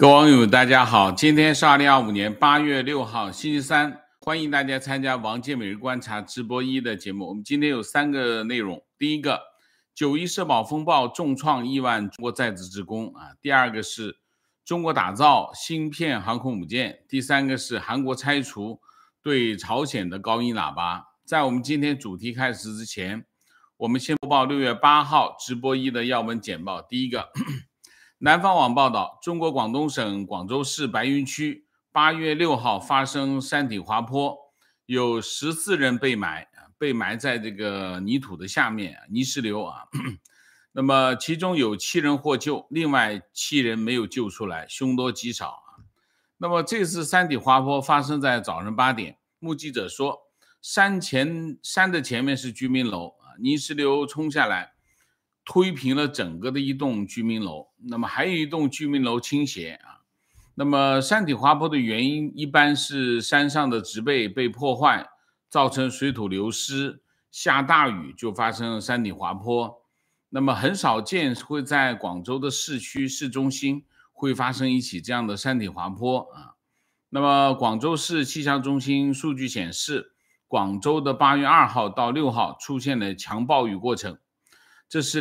各位网友，大家好，今天是2025年8月6号，星期三，欢迎大家参加王健每日观察直播1的节目。我们今天有3个内容，第一个，9·1社保风暴重创亿万中国在职职工啊；第二个是中国打造芯片航空母舰；第三个是韩国拆除对朝鲜的高音喇叭。在我们今天主题开始之前，我们先播报6月8号直播1的要闻简报。第一个。南方网报道，中国广东省广州市白云区8月6号发生山体滑坡，有14人被埋在这个泥土的下面，泥石流啊。那么其中有7人获救，另外7人没有救出来，凶多吉少啊。那么这次山体滑坡发生在早上8点，目击者说，山的前面是居民楼啊，泥石流冲下来。推平了整个的一栋居民楼，那么还有一栋居民楼倾斜啊。那么山体滑坡的原因一般是山上的植被被破坏，造成水土流失，下大雨就发生山体滑坡。那么很少见会在广州的市区市中心会发生一起这样的山体滑坡啊。那么广州市气象中心数据显示，广州的8月2号到6号出现了强暴雨过程。这是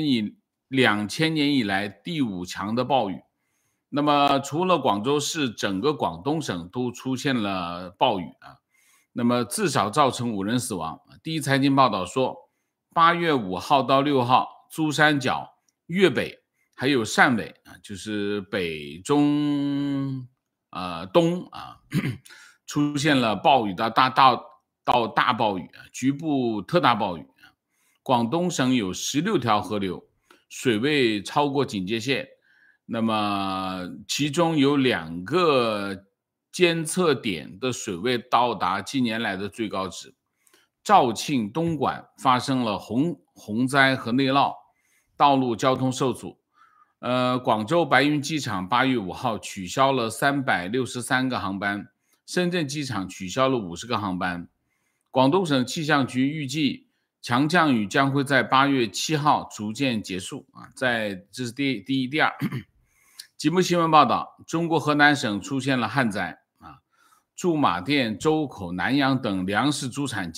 2000年以来第5强的暴雨。那么除了广州市，整个广东省都出现了暴雨啊。那么至少造成5人死亡。第一财经报道说，8月5号到6号，珠三角、粤北还有汕尾啊，就是北中东啊，出现了暴雨到大暴雨啊，局部特大暴雨。广东省有16条河流水位超过警戒线，那么其中有2个监测点的水位到达近年来的最高值。肇庆、东莞发生了洪灾和内涝，道路交通受阻。广州白云机场8月5号取消了363个航班，深圳机场取消了50个航班。广东省气象局预计强降雨将会在8月7号逐渐结束啊，这是第一、第二。吉木新闻报道，中国河南省出现了旱灾啊，驻马店、周口、南阳等粮食主产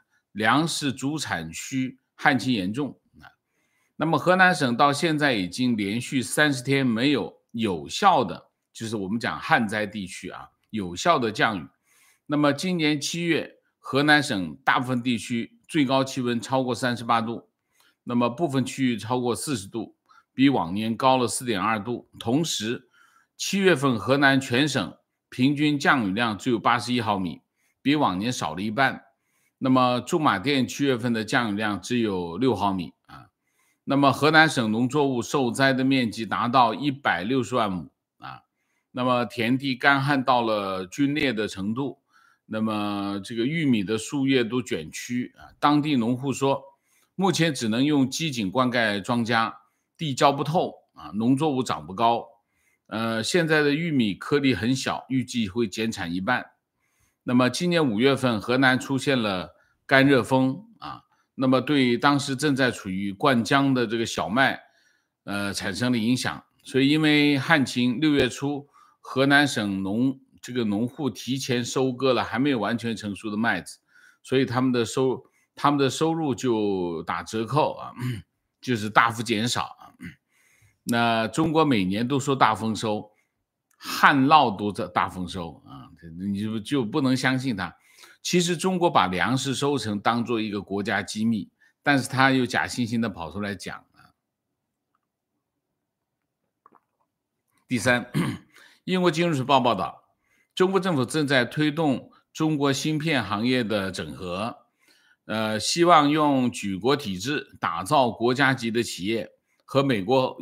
区旱情严重啊。那么河南省到现在已经连续30天没有有效的，就是我们讲旱灾地区啊，有效的降雨。那么今年7月，河南省大部分地区最高气温超过38度，那么部分区域超过40度，比往年高了 4.2 度。同时7月份河南全省平均降雨量只有81毫米，比往年少了一半。那么驻马店7月份的降雨量只有6毫米啊。那么河南省农作物受灾的面积达到160万亩啊。那么田地干旱到了皲裂的程度，那么这个玉米的树叶都卷曲啊。当地农户说，目前只能用机井灌溉庄稼，地浇不透啊，农作物长不高。现在的玉米颗粒很小，预计会减产一半。那么今年5月份，河南出现了干热风啊，那么对当时正在处于灌浆的这个小麦，产生了影响。所以因为旱情，6月初，河南省农户提前收割了还没有完全成熟的麦子，所以他们的收入就打折扣啊，就是大幅减少啊。那中国每年都说大丰收，旱涝都在大丰收啊，你就不能相信它。其实中国把粮食收成当做一个国家机密，但是他又假惺惺的跑出来讲啊。第三，英国金融时报报道，中国政府正在推动中国芯片行业的整合，希望用举国体制打造国家级的企业，和美国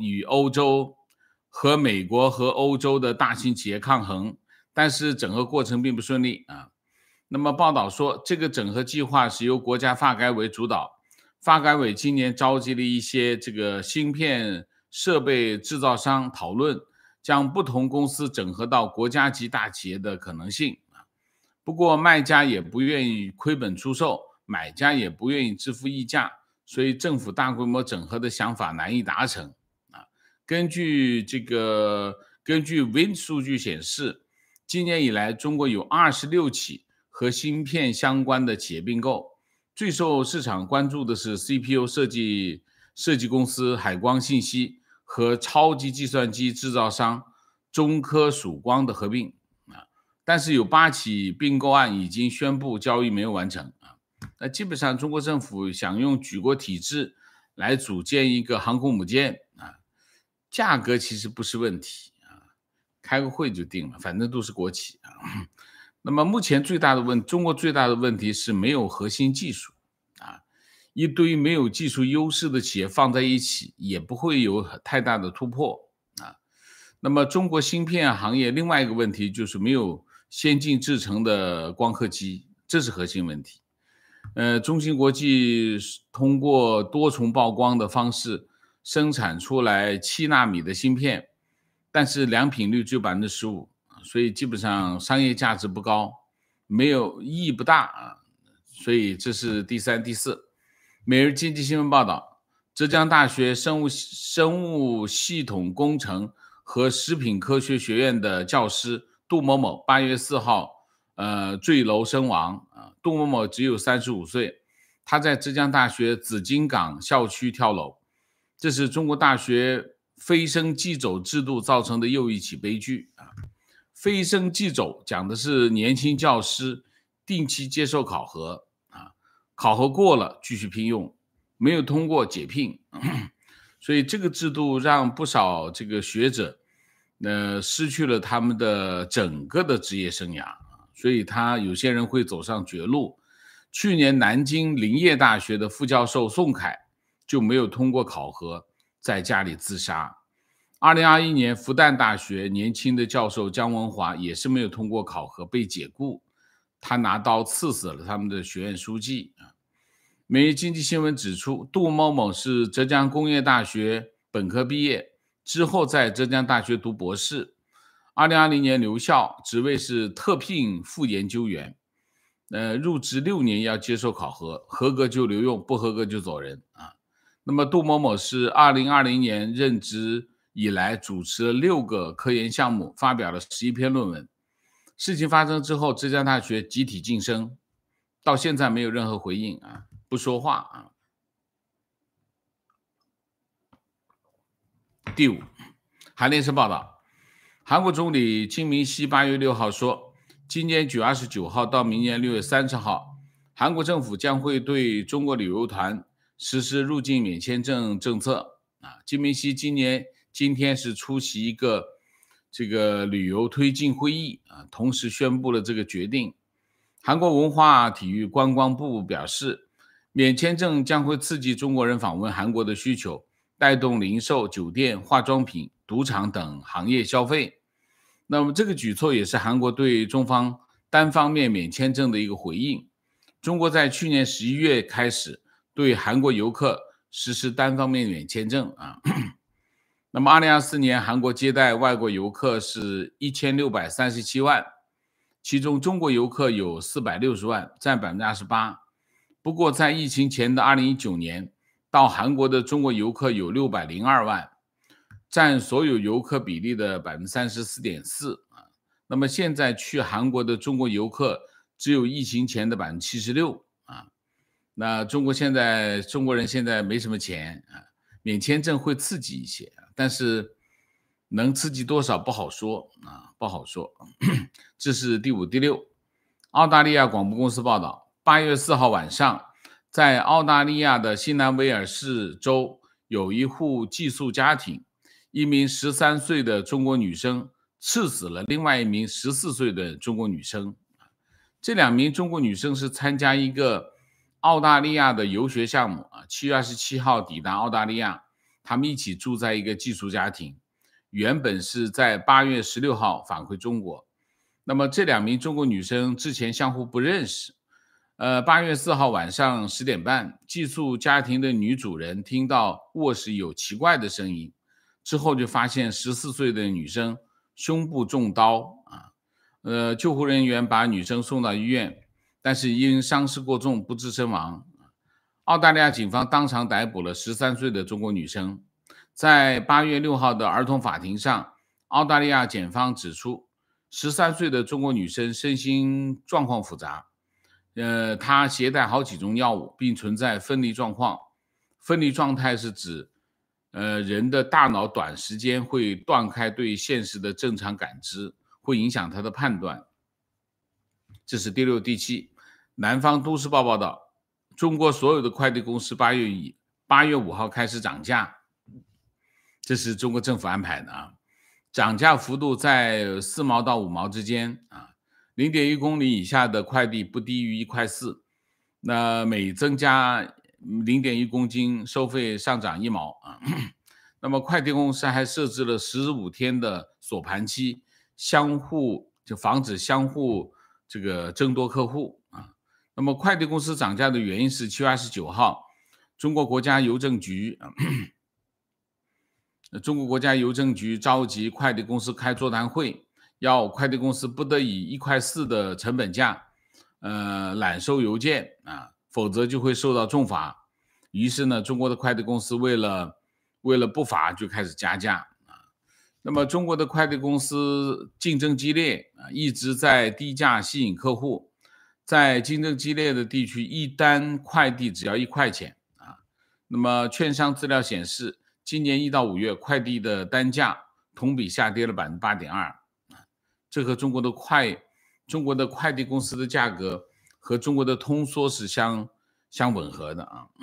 和欧洲的大型企业抗衡，但是整合过程并不顺利啊。那么报道说，这个整合计划是由国家发改委主导，发改委今年召集了一些这个芯片设备制造商讨论，将不同公司整合到国家级大企业的可能性。不过卖家也不愿意亏本出售，买家也不愿意支付溢价，所以政府大规模整合的想法难以达成啊。根据这个根据 Wind 数据显示，今年以来中国有26起和芯片相关的企业并购，最受市场关注的是 CPU 设计公司海光信息和超级计算机制造商中科曙光的合并，但是有8起并购案已经宣布交易没有完成。那基本上中国政府想用举国体制来组建一个航空母舰，价格其实不是问题，开个会就定了，反正都是国企。那么目前中国最大的问题是没有核心技术，一堆没有技术优势的企业放在一起也不会有太大的突破。那么中国芯片行业另外一个问题就是没有先进制程的光刻机，这是核心问题。中芯国际通过多重曝光的方式生产出来7纳米的芯片，但是良品率只有 15%， 所以基本上商业价值不高，没有意义不大。所以这是第3、第4。每日经济新闻报道，浙江大学生物系统工程和食品科学学院的教师杜某某8月4号坠楼身亡。杜某某只有35岁，他在浙江大学紫金港校区跳楼，这是中国大学非升即走制度造成的又一起悲剧。非升即走讲的是年轻教师定期接受考核，考核过了继续聘用，没有通过解聘。所以这个制度让不少这个学者失去了他们的整个的职业生涯，所以有些人会走上绝路。去年南京林业大学的副教授宋凯就没有通过考核，在家里自杀。2021年复旦大学年轻的教授姜文华也是没有通过考核被解雇，他拿刀刺死了他们的学院书记。每日经济新闻指出，杜某某是浙江工业大学本科毕业，之后在浙江大学读博士，2020年留校，职位是特聘副研究员，入职6年要接受考核，合格就留用，不合格就走人。那么杜某某是2020年任职以来主持了6个科研项目，发表了11篇论文。事情发生之后，浙江大学集体晋升，到现在没有任何回应，不说话。第5，韩联社报道，韩国总理金明熙8月6号说，今年9月29号到明年6月30号，韩国政府将会对中国旅游团实施入境免签证政策。金明熙今天是出席一个这个旅游推进会议，同时宣布了这个决定。韩国文化体育观光部表示，免签证将会刺激中国人访问韩国的需求，带动零售、酒店、化妆品、赌场等行业消费。那么这个举措也是韩国对中方单方面免签证的一个回应。中国在去年11月开始对韩国游客实施单方面免签证。那么2024年韩国接待外国游客是1637万，其中中国游客有460万，占 28%。不过在疫情前的2019年，到韩国的中国游客有602万，占所有游客比例的 34.4%。那么现在去韩国的中国游客只有疫情前的 76%。那中国人现在没什么钱，免签证会刺激一些，但是能刺激多少不好说。这是第5。第6，澳大利亚广播公司报道，8月4号晚上，在澳大利亚的新南威尔士州有一户寄宿家庭，一名13岁的中国女生刺死了另外一名14岁的中国女生。这2名中国女生是参加一个澳大利亚的游学项目，7月27号抵达澳大利亚，他们一起住在一个寄宿家庭，原本是在8月16号返回中国。那么这2名中国女生之前相互不认识。8月4号晚上10点半，寄宿家庭的女主人听到卧室有奇怪的声音，之后就发现14岁的女生胸部中刀。救护人员把女生送到医院，但是因伤势过重不治身亡。澳大利亚警方当场逮捕了13岁的中国女生。在8月6号的儿童法庭上， 澳大利亚检方指出，13岁的中国女生身心状况复杂，她携带好几种药物，并存在分离状况。分离状态是指，人的大脑短时间会断开对现实的正常感知，会影响他的判断。这是第6、第7。南方都市报报道，中国所有的快递公司8月5号开始涨价，这是中国政府安排的啊。涨价幅度在4毛到5毛之间啊，0.1公里以下的快递不低于1块4，那每增加0.1公斤收费上涨1毛啊。那么快递公司还设置了15天的锁盘期，防止相互这个争夺客户啊。那么快递公司涨价的原因是7月29号，中国国家邮政局召集快递公司开座谈会，要快递公司不得以1块4的成本价揽收邮件啊，否则就会受到重罚。于是呢，中国的快递公司为了不罚，就开始加价啊。那么中国的快递公司竞争激烈啊，一直在低价吸引客户。在竞争激烈的地区，一单快递只要1块钱啊。那么券商资料显示，今年1到5月快递的单价同比下跌了 8.2%， 这和中国的快递公司的价格和中国的通缩是相吻合的啊。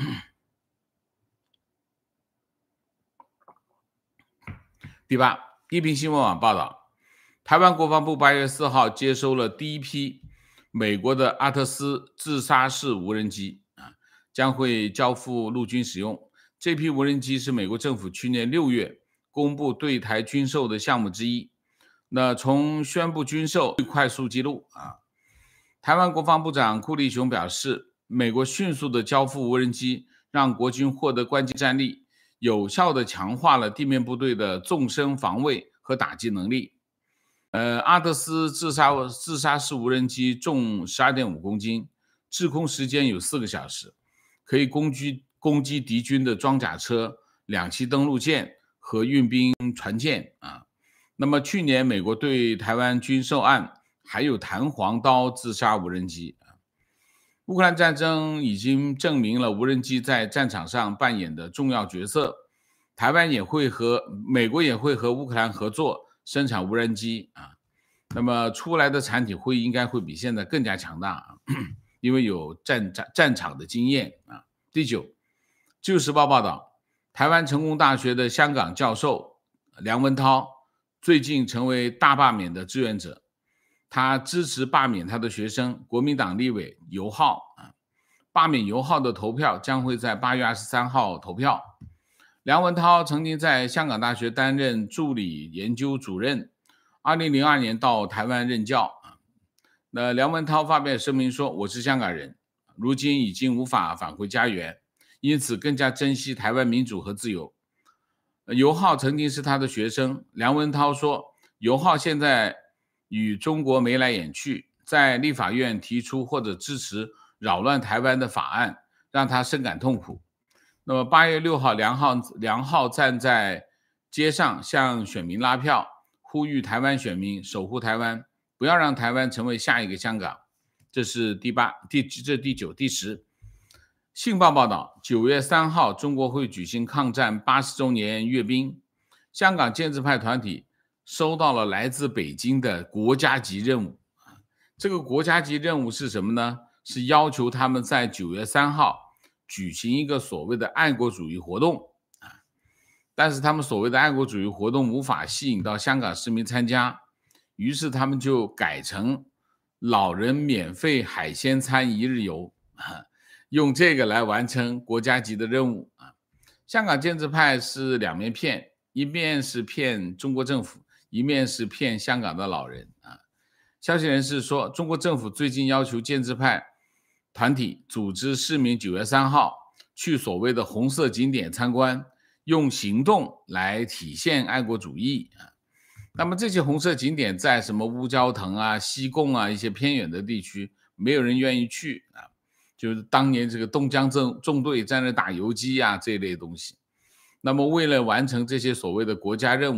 第8，一平新闻网报道，台湾国防部8月4号接收了第一批美国的阿特斯自杀式无人机啊，将会交付陆军使用。这批无人机是美国政府去年6月公布对台军售的项目之一。那从宣布军售最快速记录啊，台湾国防部长库立雄表示，美国迅速的交付无人机，让国军获得关键战力，有效的强化了地面部队的纵深防卫和打击能力。阿特斯自杀式无人机重 12.5 公斤，滞空时间有4个小时，可以攻击敌军的装甲车、2栖登陆舰和运兵船舰啊。那么去年美国对台湾军售案还有弹簧刀自杀无人机。乌克兰战争已经证明了无人机在战场上扮演的重要角色，美国也会和乌克兰合作生产无人机啊。那么出来的产品应该会比现在更加强大啊，因为有战场的经验啊。第9，自由时报报道，台湾成功大学的香港教授梁文涛最近成为大罢免的志愿者，他支持罢免他的学生国民党立委游浩啊。罢免游浩的投票将会在8月23号投票。梁文涛曾经在香港大学担任助理研究主任，2002年到台湾任教。那梁文涛发表声明说，我是香港人，如今已经无法返回家园，因此更加珍惜台湾民主和自由。游浩曾经是他的学生，梁文涛说，游浩现在与中国眉来眼去，在立法院提出或者支持扰乱台湾的法案，让他深感痛苦。那么8月6号，梁浩站在街上向选民拉票，呼吁台湾选民守护台湾，不要让台湾成为下一个香港。这是第9、第10。信报报道，9月3号，中国会举行抗战80周年阅兵。香港建制派团体收到了来自北京的国家级任务。这个国家级任务是什么呢？是要求他们在9月3号举行一个所谓的爱国主义活动啊，但是他们所谓的爱国主义活动无法吸引到香港市民参加，于是他们就改成老人免费海鲜餐1日游啊，用这个来完成国家级的任务啊。香港建制派是两面骗，一面是骗中国政府，一面是骗香港的老人啊。消息人士说，中国政府最近要求建制派团体组织市民9月3号去所谓的红色景点参观，用行动来体现爱国主义啊。那么这些红色景点在什么乌蛟腾啊、西贡啊一些偏远的地区，没有人愿意去啊。就是当年这个东江纵队在那打游击啊这一类东西。那么为了完成这些所谓的国家任务，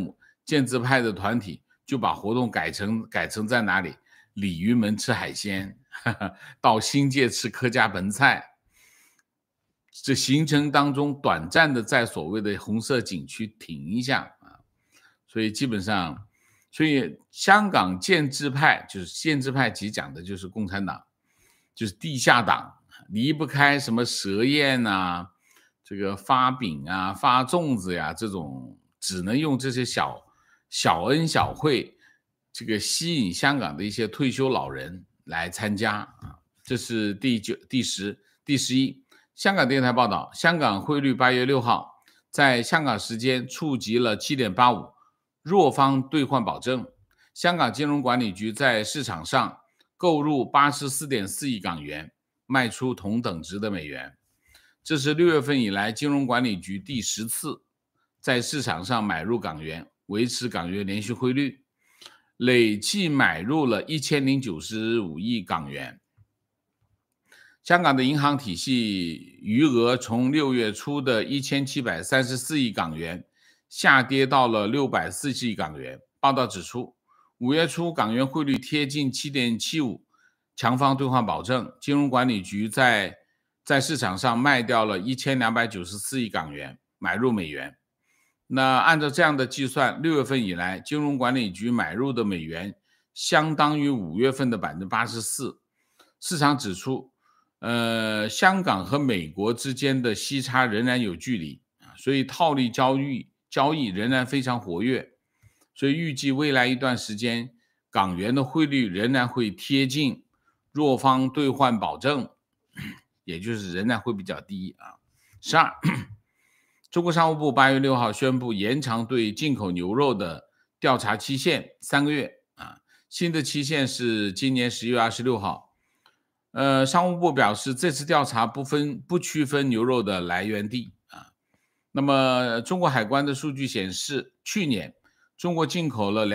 建制派的团体就把活动改成在哪里？鲤鱼门吃海鲜，到新界吃客家盆菜。这行程当中短暂的在所谓的红色景区停一下啊，所以基本上，所以香港建制派就是建制派，其实讲的就是共产党，就是地下党，离不开什么蛇宴啊，这个发饼啊、发粽子呀，这种只能用这些小恩小惠，这个吸引香港的一些退休老人来参加啊。这是第11。香港电台报道，香港汇率8月6号在香港时间触及了 7.85 弱方兑换保证。香港金融管理局在市场上购入 84.4 亿港元，卖出同等值的美元。这是6月份以来金融管理局第10次在市场上买入港元，维持港元连续汇率，累计买入了1095亿港元。香港的银行体系余额从6月初的1734亿港元下跌到了640亿港元。报道指出，5月初港元汇率贴近 7.75 强方兑换保证，金融管理局在市场上卖掉了1294亿港元，买入美元。那按照这样的计算，6月份以来金融管理局买入的美元相当于5月份的 84%。 市场指出香港和美国之间的息差仍然有距离，所以套利交易仍然非常活跃，所以预计未来一段时间港元的汇率仍然会贴近弱方兑换保证，也就是仍然会比较低啊。12，中国商务部8月6号宣布延长对进口牛肉的调查期限3个月啊，新的期限是今年11月26号。商务部表示，这次调查不区分牛肉的来源地啊。那么，中国海关的数据显示，去年中国进口了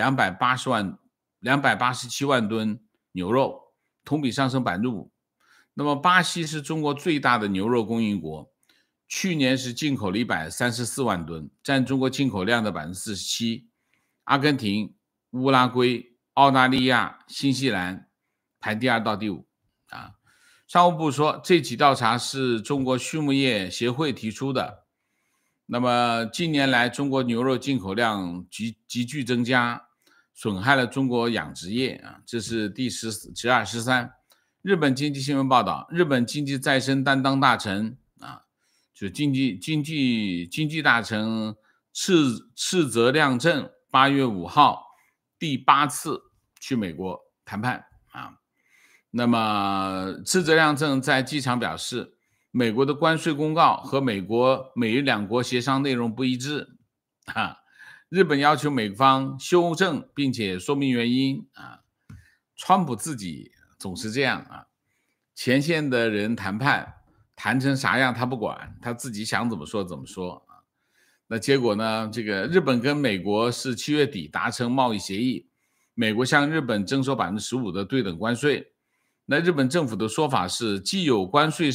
287万吨牛肉，同比上升 5%。那么，巴西是中国最大的牛肉供应国，去年是进口了134万吨，占中国进口量的 47%。阿根廷、乌拉圭、澳大利亚、新西兰排第2到第5。商务部说，这起调查是中国畜牧业协会提出的。那么近年来中国牛肉进口量急剧增加，损害了中国养殖业啊。这是第12、13。日本经济新闻报道，日本经济再生担当大臣啊，就经济大臣赤泽亮正8月5号第8次去美国谈判啊。那么赤泽亮正在机场表示，美国的关税公告和美日两国协商内容不一致啊，日本要求美方修正并且说明原因啊。川普自己总是这样啊，前线的人谈判谈成啥样他不管，他自己想怎么说怎么说啊。那结果呢，这个日本跟美国是7月底达成贸易协议，美国向日本征收 15% 的对等关税。那日本政府的说法是，既有关税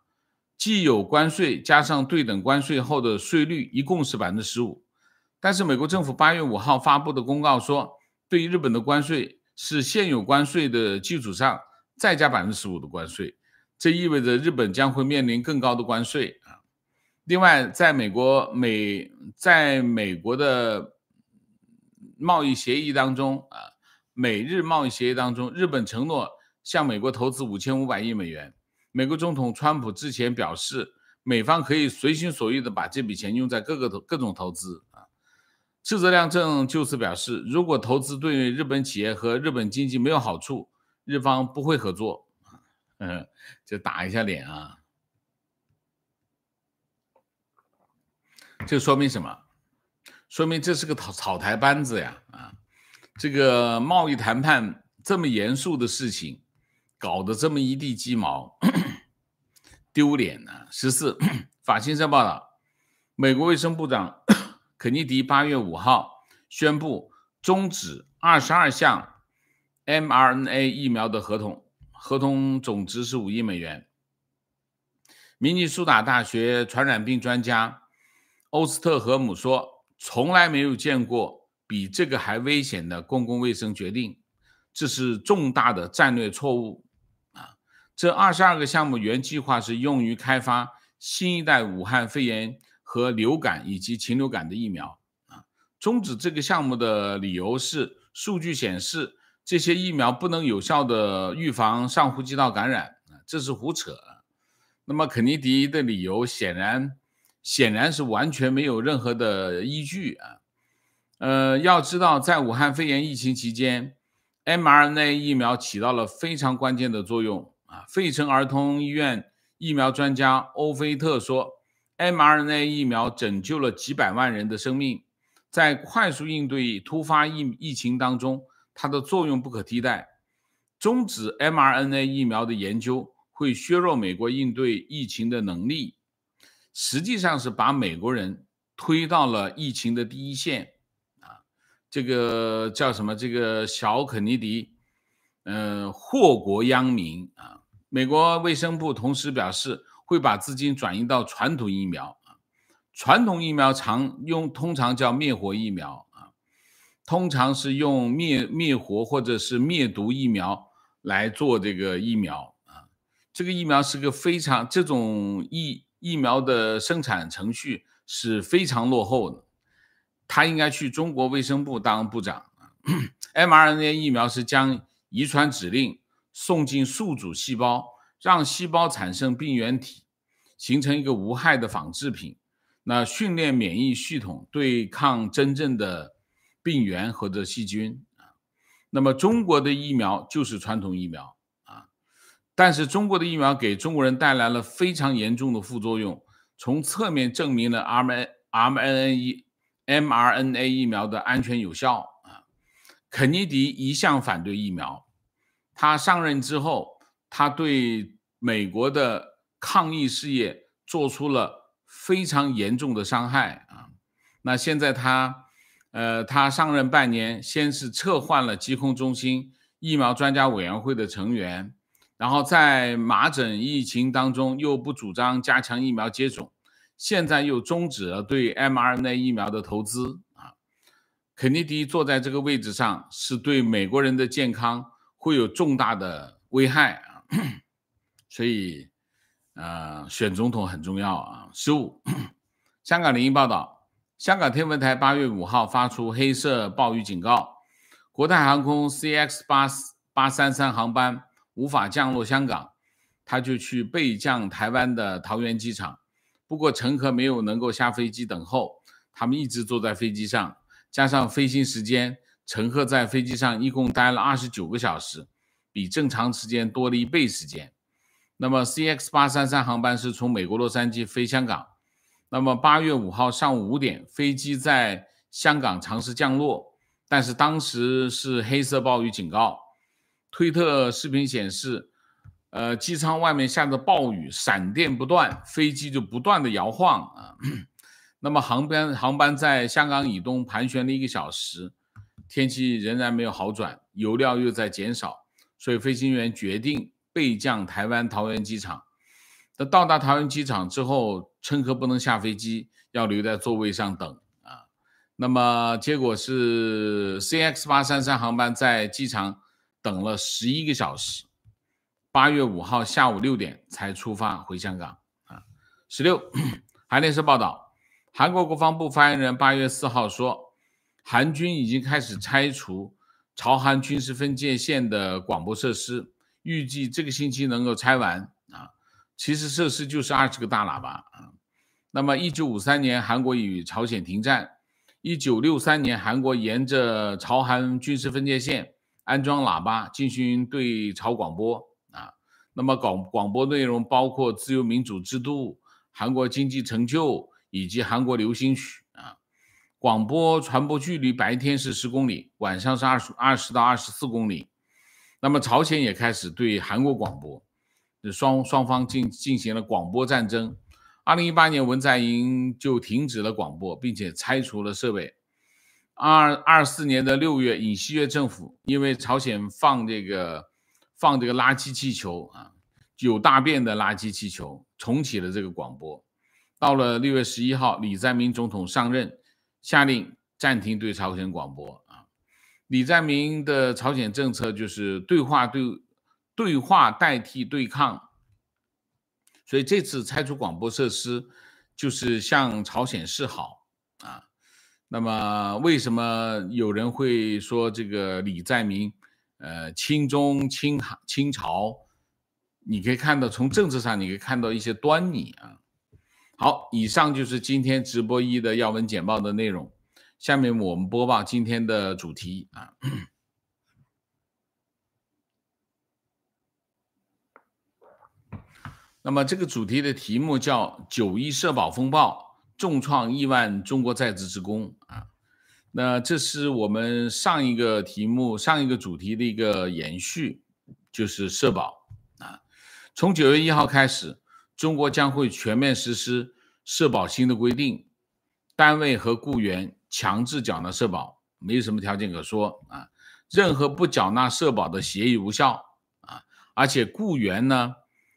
加上对等关税后的税率一共是 15%。但是美国政府8月5号发布的公告说，对于日本的关税是现有关税的基础上再加 15% 的关税，这意味着日本将会面临更高的关税啊。另外，在美国的贸易协议当中啊，美日贸易协议当中，日本承诺向美国投资5500亿美元。美国总统川普之前表示，美方可以随心所欲地把这笔钱用在各种投资啊。赤泽亮正就此表示，如果投资对日本企业和日本经济没有好处，日方不会合作。就打一下脸啊。这说明什么？说明这是个草台班子呀啊！这个贸易谈判这么严肃的事情，搞得这么一地鸡毛，丢脸啊！14，法新社报道，美国卫生部长肯尼迪8月5号宣布终止22项 mRNA 疫苗的合同总值是5亿美元。明尼苏达大学传染病专家欧斯特荷姆说，从来没有见过比这个还危险的公共卫生决定，这是重大的战略错误啊！这22个项目原计划是用于开发新一代武汉肺炎和流感以及禽流感的疫苗啊。终止这个项目的理由是，数据显示这些疫苗不能有效的预防上呼吸道感染，这是胡扯。那么肯尼迪的理由显然是完全没有任何的依据啊。要知道，在武汉肺炎疫情期间 ，mRNA 疫苗起到了非常关键的作用啊。费城儿童医院疫苗专家欧菲特说 ，mRNA 疫苗拯救了几百万人的生命，在快速应对突发疫情当中，它的作用不可替代。终止 mRNA 疫苗的研究会削弱美国应对疫情的能力，实际上是把美国人推到了疫情的第一线。这个叫什么？这个小肯尼迪，祸国殃民啊！美国卫生部同时表示，会把资金转移到传统疫苗啊。传统疫苗通常叫灭活疫苗啊，通常是用灭活或者是灭毒疫苗来做这个疫苗啊。这个疫苗是个这种疫苗的生产程序是非常落后的。他应该去中国卫生部当部长。mRNA 疫苗是将遗传指令送进宿主细胞，让细胞产生病原体，形成一个无害的仿制品。那训练免疫系统对抗真正的病原或者细菌。那么中国的疫苗就是传统疫苗啊，但是中国的疫苗给中国人带来了非常严重的副作用，从侧面证明了 mRNA 疫苗的安全有效啊。肯尼迪一向反对疫苗，他上任之后，他对美国的抗疫事业做出了非常严重的伤害啊。那现在他上任半年，先是撤换了疾控中心疫苗专家委员会的成员，然后在麻疹疫情当中又不主张加强疫苗接种，现在又终止了对 mRNA 疫苗的投资啊。肯尼迪坐在这个位置上，是对美国人的健康会有重大的危害啊。所以选总统很重要啊。15香港01报道，香港天文台8月5号发出黑色暴雨警告，国泰航空 CX833 航班无法降落香港，他就去备降台湾的桃园机场。不过乘客没有能够下飞机等候，他们一直坐在飞机上，加上飞行时间，乘客在飞机上一共待了29个小时，比正常时间多了1倍时间。那么 CX833 航班是从美国洛杉矶飞香港，那么8月5号上午5点，飞机在香港尝试降落，但是当时是黑色暴雨警告。推特视频显示，机舱外面下着暴雨，闪电不断，飞机就不断的摇晃啊。那么航班在香港以东盘旋了1个小时，天气仍然没有好转，油料又在减少，所以飞行员决定备降台湾桃园机场。到达桃园机场之后，乘客不能下飞机，要留在座位上等啊。那么结果是 CX833 航班在机场等了11个小时，8月5号下午6点才出发回香港啊。16韩联社报道，韩国国防部发言人8月4号说，韩军已经开始拆除朝韩军事分界线的广播设施，预计这个星期能够拆完啊。其实设施就是20个大喇叭啊。那么1953年韩国与朝鲜停战，1963年韩国沿着朝韩军事分界线安装喇叭进行对朝广播啊。那么广播内容包括自由民主制度、韩国经济成就以及韩国流行曲啊。广播传播距离白天是10公里，晚上是20到24公里。那么朝鲜也开始对韩国广播，双方进行了广播战争。2018年文在寅就停止了广播，并且拆除了设备。24年的6月，尹锡悦政府因为朝鲜放这个垃圾气球啊，有大便的垃圾气球，重启了这个广播。到了6月11号，李在明总统上任，下令暂停对朝鲜广播啊。李在明的朝鲜政策就是对话代替对抗，所以这次拆除广播设施就是向朝鲜示好啊。那么为什么有人会说这个李在明亲中亲朝？你可以看到从政治上你可以看到一些端倪啊。好，以上就是今天直播一的要闻简报的内容。下面我们播报今天的主题啊。那么这个主题的题目叫9·1社保风暴，重创亿万中国在职职工啊。那这是我们上一个主题的一个延续，就是社保啊。从9月1号开始，中国将会全面实施社保新的规定，单位和雇员强制缴纳社保，没有什么条件可说啊。任何不缴纳社保的协议无效啊，而且雇员呢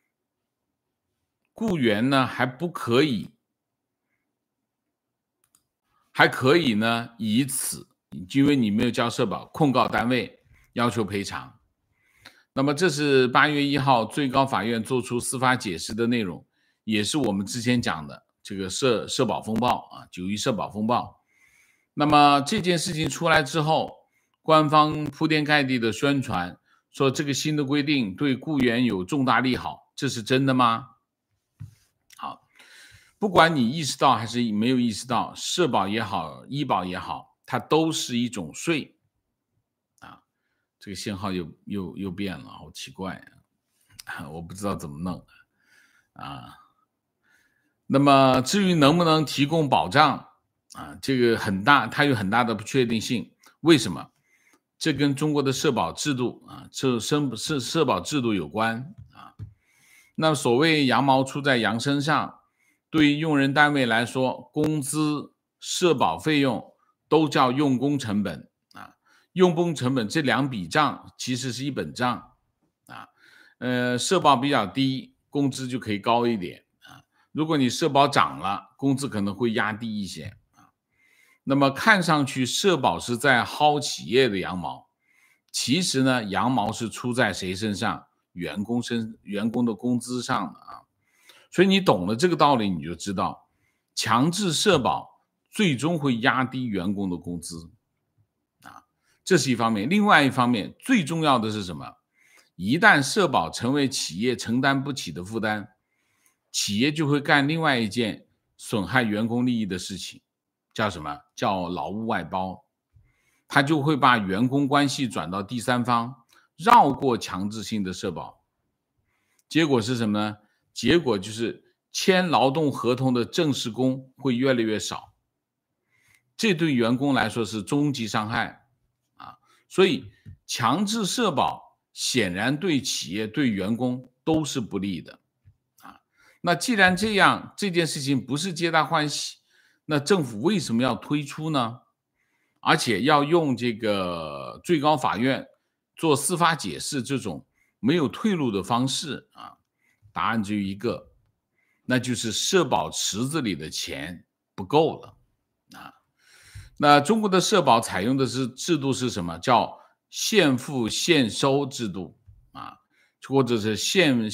还可以呢以此，因为你没有交社保，控告单位要求赔偿。那么这是8月1号最高法院作出司法解释的内容，也是我们之前讲的这个社保风暴啊，9·1社保风暴。那么这件事情出来之后，官方铺天盖地的宣传说这个新的规定对雇员有重大利好，这是真的吗？好，不管你意识到还是没有意识到，社保也好，医保也好，它都是一种税啊。这个信号又变了，好奇怪啊！我不知道怎么弄啊。那么至于能不能提供保障啊，这个它有很大的不确定性。为什么？这跟中国的社保制度啊，社保制度有关啊。那所谓羊毛出在羊身上，对于用人单位来说，工资、社保费用都叫用工成本啊。用工成本这两笔账其实是一本账啊。社保比较低，工资就可以高一点啊。如果你社保涨了，工资可能会压低一些啊。那么看上去社保是在薅企业的羊毛，其实呢，羊毛是出在谁身上？员工的工资上的啊。所以你懂了这个道理，你就知道强制社保最终会压低员工的工资啊，这是一方面。另外一方面，最重要的是什么？一旦社保成为企业承担不起的负担，企业就会干另外一件损害员工利益的事情，叫什么？叫劳务外包。他就会把员工关系转到第三方，绕过强制性的社保。结果是什么呢？结果就是签劳动合同的正式工会越来越少，这对员工来说是终极伤害啊！所以强制社保显然对企业对员工都是不利的啊。那既然这样，这件事情不是皆大欢喜，那政府为什么要推出呢？而且要用这个最高法院做司法解释这种没有退路的方式啊？答案只有一个，那就是社保池子里的钱不够了啊。那中国的社保采用的制度是什么？叫现付现收制度啊，或者是现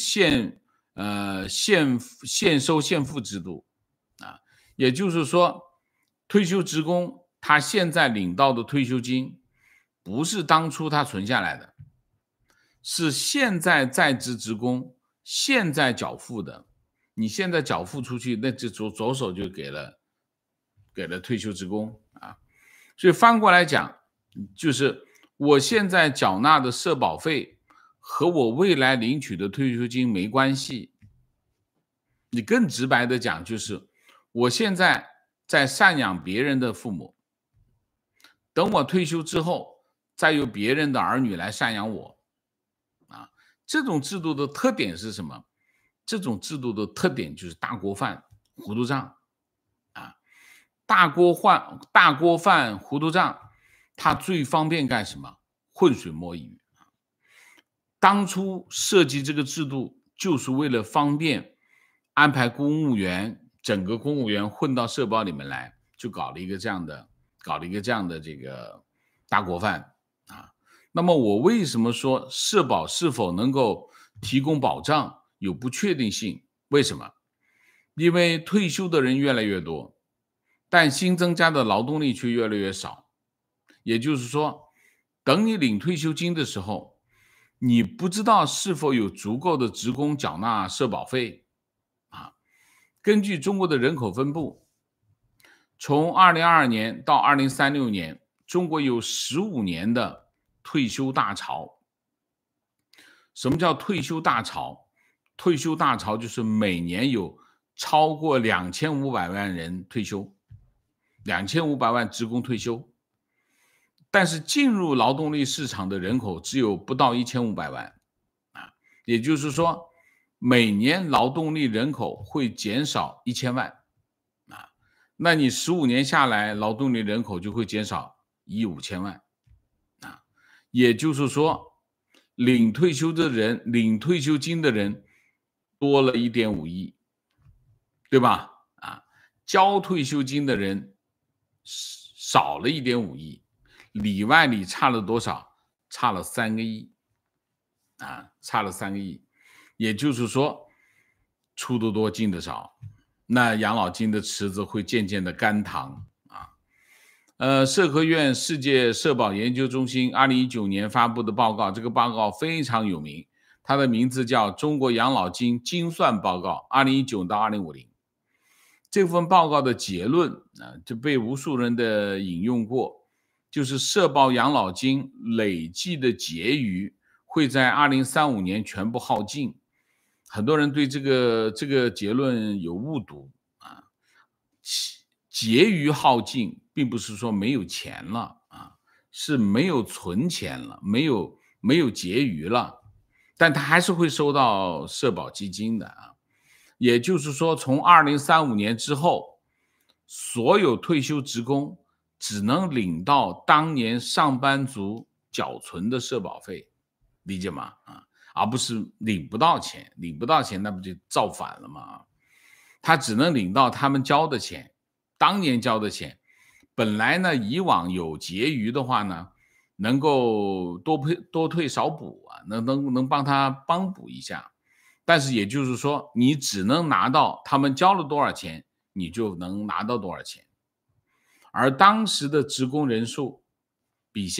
收现付制度啊。也就是说，退休职工他现在领到的退休金不是当初他存下来的，是现在在职职工现在缴付的。你现在缴付出去，那就左手就给了退休职工啊。所以翻过来讲，就是我现在缴纳的社保费和我未来领取的退休金没关系。你更直白的讲，就是我现在在赡养别人的父母，等我退休之后，再由别人的儿女来赡养我啊。这种制度的特点是什么？这种制度的特点就是大锅饭糊涂账啊。大锅饭糊涂账，它最方便干什么？浑水摸鱼。当初设计这个制度就是为了方便安排整个公务员混到社保里面来，就搞了搞了一个这样的这个大锅饭啊。那么我为什么说社保是否能够提供保障有不确定性？为什么？因为退休的人越来越多，但新增加的劳动力却越来越少。也就是说，等你领退休金的时候，你不知道是否有足够的职工缴纳社保费啊。根据中国的人口分布，从2022年到2036年，中国有15年的退休大潮。什么叫退休大潮？退休大潮就是每年有超过2500万人退休，2500万职工退休，但是进入劳动力市场的人口只有不到1500万啊，也就是说，每年劳动力人口会减少1000万啊，那你15年下来，劳动力人口就会减少15000万啊，也就是说，领退休金的人多了1.5亿，对吧？啊，交退休金的人少了1.5亿，里外里差了多少？差了3个亿啊，差了3个亿。也就是说，出得多进得少，那养老金的池子会渐渐的干塘啊。社科院世界社保研究中心2019年发布的报告，这个报告非常有名，它的名字叫《中国养老金精算报告2019到2050》。这份报告的结论就被无数人的引用过，就是社保养老金累计的结余会在2035年全部耗尽。很多人对这个结论有误读啊，结余耗尽并不是说没有钱了啊，是没有存钱了，没有结余了，但他还是会收到社保基金的啊。也就是说，从2035年之后，所有退休职工只能领到当年上班族缴存的社保费，理解吗？啊，而不是领不到钱，领不到钱那不就造反了吗？他只能领到他们交的钱，当年交的钱。本来呢，以往有结余的话呢，能够多退少补啊，能帮他帮补一下。但是也就是说，你只能拿到他们交了多少钱，你就能拿到多少钱。而当时的职工人数比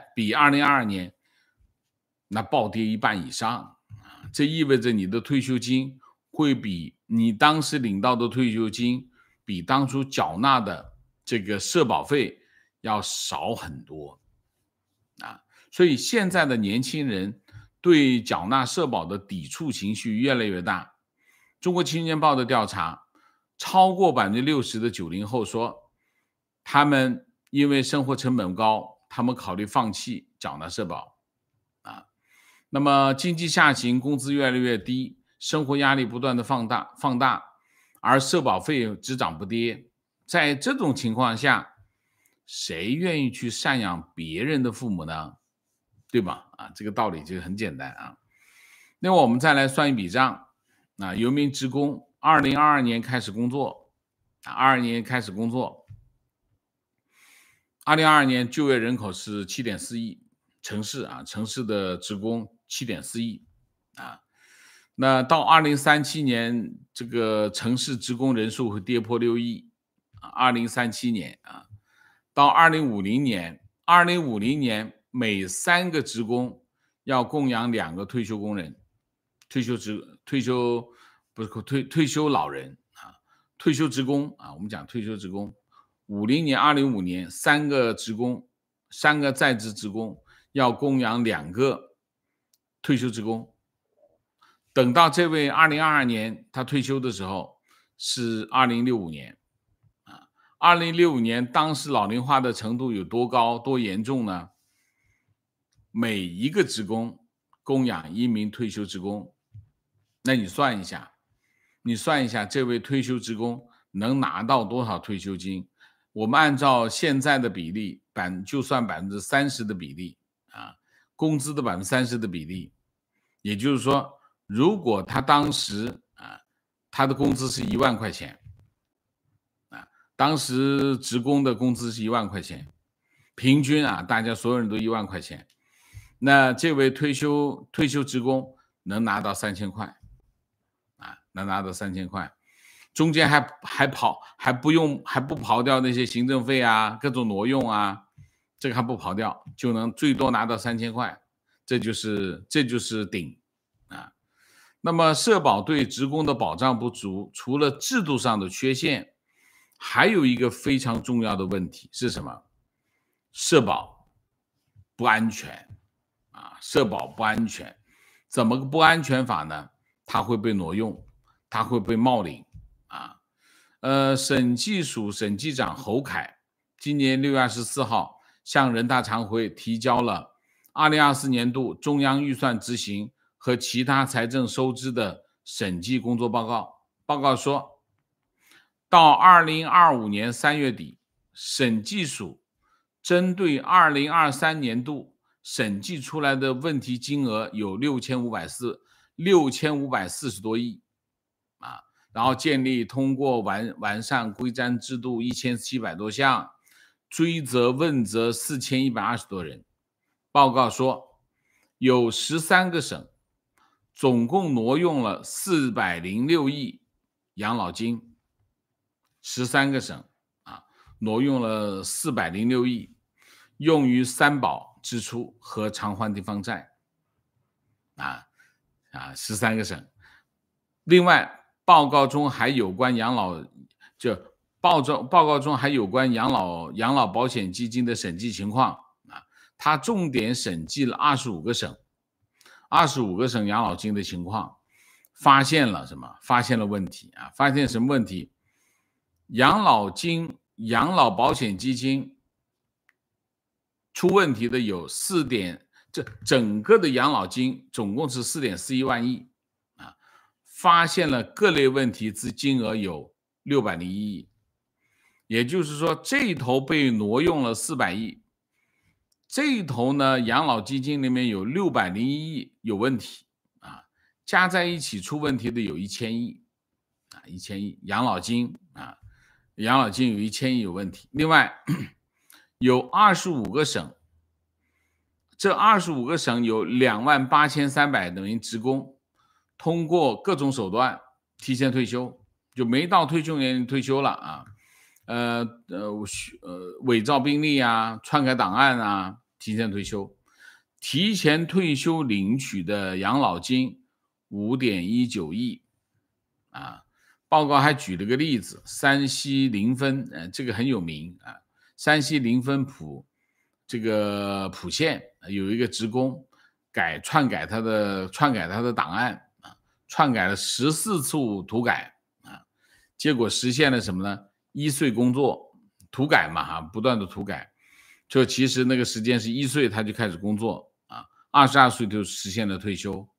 2022年那暴跌1半以上，这意味着你的退休金会比你当时领到的退休金比当初缴纳的这个社保费要少很多啊。所以现在的年轻人对缴纳社保的抵触情绪越来越大。中国青年报的调查，超过60%的90后说，他们因为生活成本高，他们考虑放弃缴纳社保啊。那么经济下行，工资越来越低，生活压力不断的放大，而社保费只涨不跌。在这种情况下，谁愿意去赡养别人的父母呢？对吧？啊，这个道理就很简单啊。那我们再来算一笔账啊，有名职工2022年开始工作，22年开始工作，2022年就业人口是7.4亿，城市的职工7.4亿啊。那到2037年，这个城市职工人数会跌破6亿啊。2037年啊，到2050年，每3个职工要供养2个退休工人，退休老人啊，退休职工啊，我们讲退休职工。2050年3个在职职工要供养2个退休职工。等到这位2022年他退休的时候是2065年啊。2065年当时老龄化的程度有多高多严重呢？每一个职工供养1名退休职工。那你算一下这位退休职工能拿到多少退休金？我们按照现在的比例，就算30%的比例啊，工资的30%的比例，也就是说，如果他当时他的工资是1万块钱啊， 当时职工的工资是1万块钱，平均啊，大家所有人都1万块钱。那这位退休职工能拿到3000块，能拿到3000块，中间还不跑掉那些行政费啊，各种挪用啊，这个还不跑掉，就能最多拿到3000块，这就是顶啊。那么社保对职工的保障不足，除了制度上的缺陷，还有一个非常重要的问题是什么？社保不安全社保不安全，怎么个不安全法呢？它会被挪用，它会被冒领审计署审计长侯凯今年6月24号向人大常委会提交了2024年度中央预算执行和其他财政收支的审计工作报告。报告说，到2025年3月底，审计署针对2023年度审计出来的问题金额有6540多亿然后建立通过完善规章制度1700多项，追责问责4120多人。报告说，有13个省总共挪用了406亿养老金，13个省挪用了406亿，用于三保支出和偿还地方债13个省。另外，报告中还有关养老保险基金的审计情况它重点审计了25个省养老金的情况，发现了什么？发现了问题发现什么问题？养老保险基金出问题的有整个的养老金总共是4.41万亿发现了各类问题之金额有601亿，也就是说这一头被挪用了400亿，这一头呢养老基金里面有601亿有问题加在一起出问题的有1000亿1000亿养老金有1000亿有问题。另外有25个省，这25个省有28300多名职工通过各种手段提前退休，就没到退休年龄退休了伪造病历篡改档案提前退休。提前退休领取的养老金5.19亿报告还举了个例子，山西临汾这个很有名山西临汾蒲县有一个职工篡改他的档案篡改了14次涂改结果实现了什么呢？1岁工作，涂改不断的涂改，就其实那个时间是1岁他就开始工作22岁就实现了退休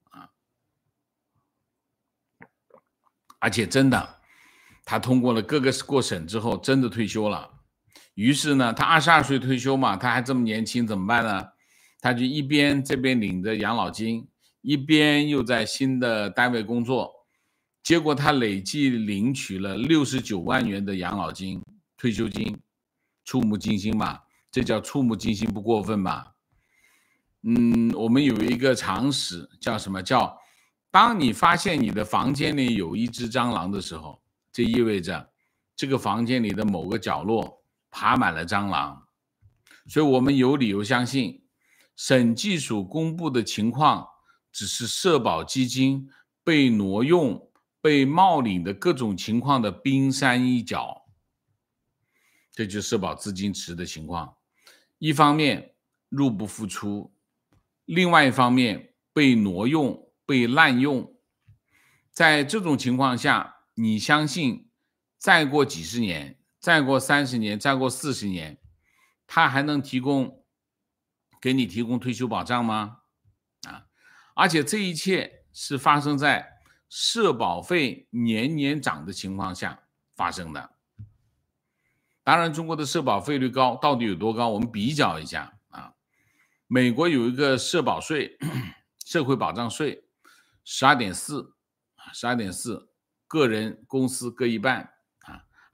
而且真的他通过了各个过审之后真的退休了。于是呢他22岁退休他还这么年轻怎么办呢？他就一边这边领着养老金，一边又在新的单位工作，结果他累计领取了69万元的养老金退休金，触目惊心吧？这叫触目惊心不过分吧？我们有一个常识叫什么？叫当你发现你的房间里有一只蟑螂的时候，这意味着这个房间里的某个角落爬满了蟑螂。所以我们有理由相信审计署公布的情况只是社保基金被挪用被冒领的各种情况的冰山一角，这就是社保资金池的情况。一方面入不敷出，另外一方面被挪用被滥用。在这种情况下，你相信再过几十年，再过30年，再过40年，他还能给你提供退休保障吗？而且这一切是发生在社保费年年涨的情况下发生的。当然中国的社保费率高，到底有多高？我们比较一下美国有一个社保税社会保障税 12.4%， 个人公司各一半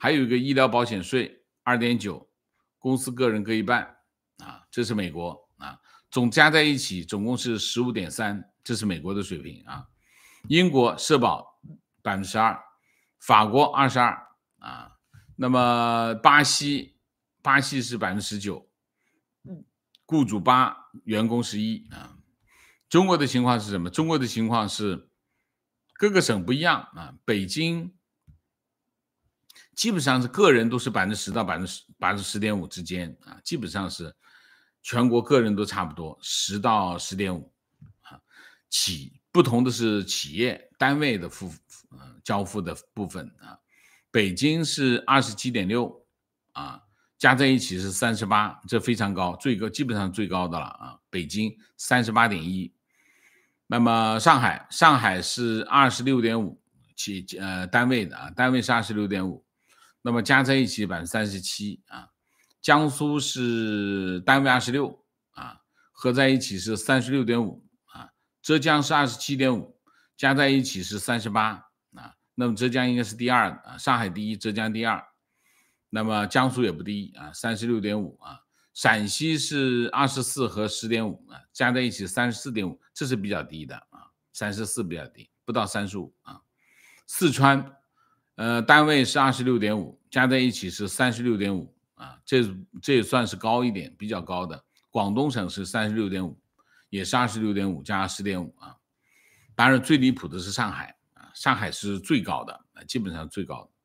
还有一个医疗保险税 2.9%， 公司个人各一半啊，这是美国啊，总加在一起总共是 15.3%， 这是美国的水平啊。英国社保 12%， 法国 22%啊，那么巴西是 19%， 雇主8，员工11啊。中国的情况是什么？中国的情况是各个省不一样啊。北京基本上是个人都是10%到10.5%之间啊，基本上是全国个人都差不多10到10.5%啊。不同的是企业单位的交付的部分啊。北京是 27.6% 啊，加在一起是38%，这非常高，最高基本上最高的了啊。北京 38.1%。那么上海是 26.5%， 单位的啊，单位是 26.5%， 那么加在一起 37% 啊。江苏是单位26啊，合在一起是 36.5% 啊。浙江是 27.5%， 加在一起是38%啊。那么浙江应该是第二啊，上海第一，浙江第二。那么江苏也不低啊， 36.5% 啊。陕西是24和 10.5% 啊，加在一起 34.5%， 这是比较低的啊，34比较低，不到35啊。四川单位是 26.5， 加在一起是 36.5啊，这也算是高一点，比较高的。广东省是 36.5， 也是 26.5 加 10.5 啊。当然最离谱的是上海啊，上海是最高的，基本上最高的。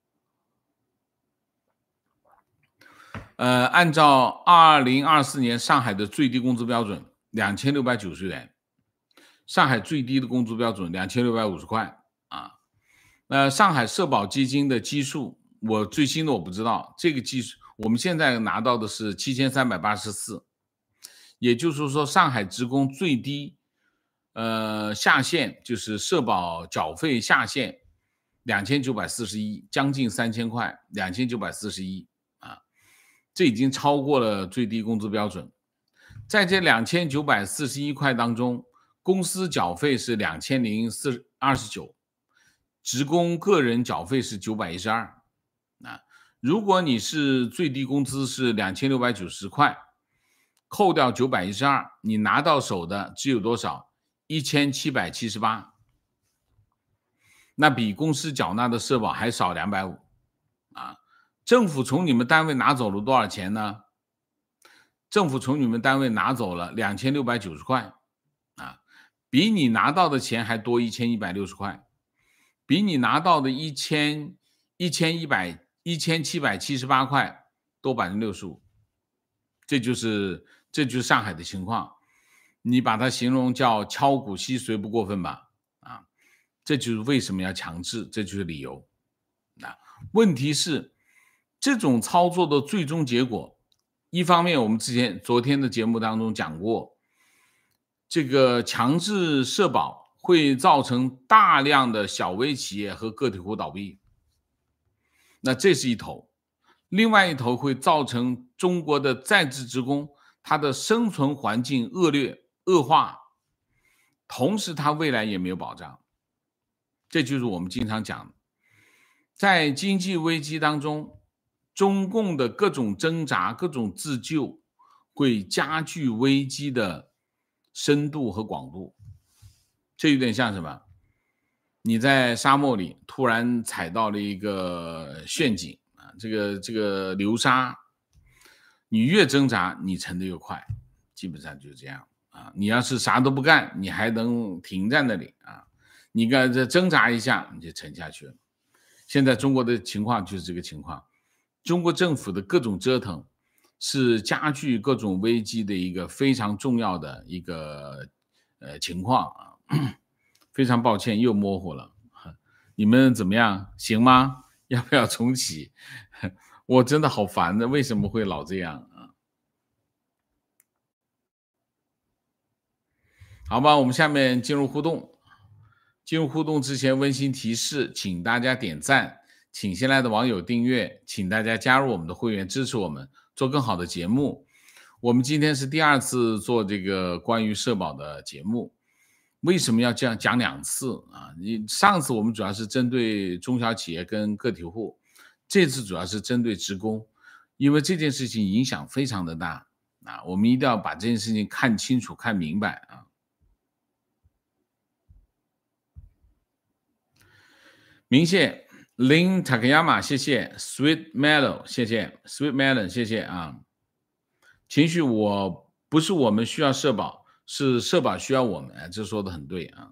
按照2024年上海的最低工资标准2690元，上海最低的工资标准2650块啊。上海社保基金的基数，我最新的我不知道，这个基数我们现在拿到的是7384，也就是说上海职工最低下限就是社保缴费下限2941，将近3000块，2941啊。这已经超过了最低工资标准。在这2941块当中，公司缴费是2029，职工个人缴费是912啊。如果你是最低工资是2690块，扣掉912，你拿到手的只有多少？1778，那比公司缴纳的社保还少250啊。政府从你们单位拿走了多少钱呢？政府从你们单位拿走了2690块啊，比你拿到的钱还多1160块，比你拿到的1778块多65%，这就是上海的情况。你把它形容叫敲骨吸髓不过分吧？啊，这就是为什么要强制，这就是理由。问题是这种操作的最终结果，一方面我们昨天的节目当中讲过，这个强制社保会造成大量的小微企业和个体户倒闭，那这是一头。另外一头会造成中国的在职职工他的生存环境恶化，同时他未来也没有保障。这就是我们经常讲的，在经济危机当中，中共的各种挣扎、各种自救会加剧危机的深度和广度。这有点像什么？你在沙漠里突然踩到了一个陷阱啊，这个流沙，你越挣扎你沉得越快，基本上就是这样啊。你要是啥都不干，你还能停在那里啊，你这挣扎一下你就沉下去了。现在中国的情况就是这个情况，中国政府的各种折腾是加剧各种危机的一个非常重要的一个情况啊。非常抱歉又模糊了，你们怎么样？行吗？要不要重启？我真的好烦的，为什么会老这样啊？好吧，我们下面进入互动。进入互动之前，温馨提示，请大家点赞，请新来的网友订阅，请大家加入我们的会员，支持我们做更好的节目。我们今天是第2次做这个关于社保的节目，为什么要这样讲2次啊？上次我们主要是针对中小企业跟个体户， 这次主要是针对职工，因为这件事情影响非常的大啊，我们一定要把这件事情看清楚、看明白啊。明谢 Lin Takayama， 谢谢 Sweet Mellow， 谢谢 Sweet Melon， 谢谢啊。情绪不是我们需要社保，是社保需要我们，这说的很对啊。